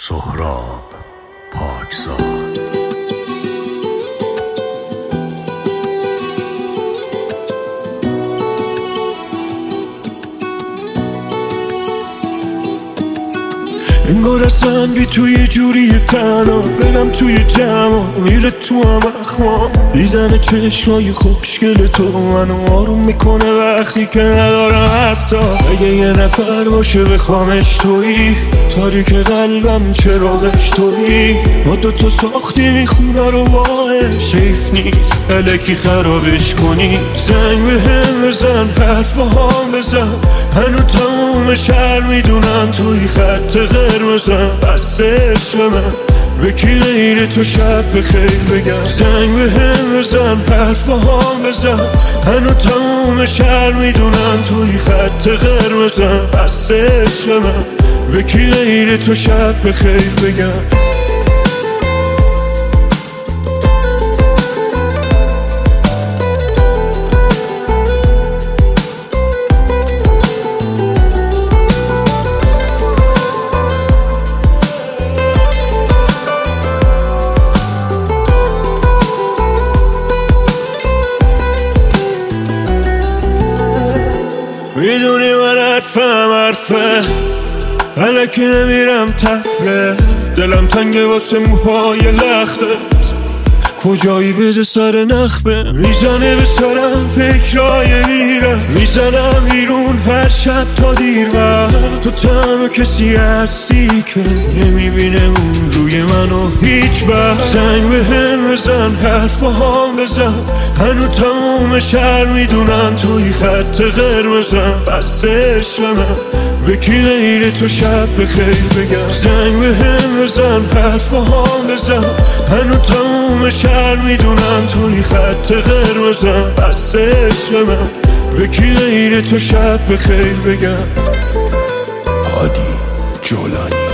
سهراب پاکزاد. انگار اصلا بی توی جوری تنها برم توی جمع میره تو هم اخوام. دیدن چشمای خوشگل تو منو آروم میکنه وقتی که ندارم حساب. اگه یه نفر باشه بخوامش تویی، تاریک قلبم چراغش تویی. ما دوتا ساختیم خونه رو باش، حیف نیست الکی خرابش کنی. زنگ به هم بزن، حرف با هم بزن، هنو تموم شهر میدونن توی خط قرمزم. بس عشق من به کی غیر تو شب بخیر بگم. زنگ به هم بزن، حرف با هم بزن، هنو تموم شهر میدونن توی خط قرمزم. بس عشق من به کی غیر تو شب بخیر بگم. میدونی من حرفه الکی نمیرم تفره. دلم تنگه واسه موهای لختت، کجایی بده سر نخبه. میزنه به سرم فکرای میرم، میزنم بیرون هر شب تا دیر وقت. تو تنها کسی هستی که نمیبینه اون روی منو هیچ وقت. زنگ به هم بزن، حرف با هم بزن، هنو تموم شهر میدونن توی خط قرمزم. بس عشق من به کی غیر تو شب بخیر بگم. زنگ به هم بزن، حرف با هم بزن، هنو تموم شهر میدونن توی خط قرمزم. بس عشق من به کی غیر تو شب بخیر بگم. هادی جولانی.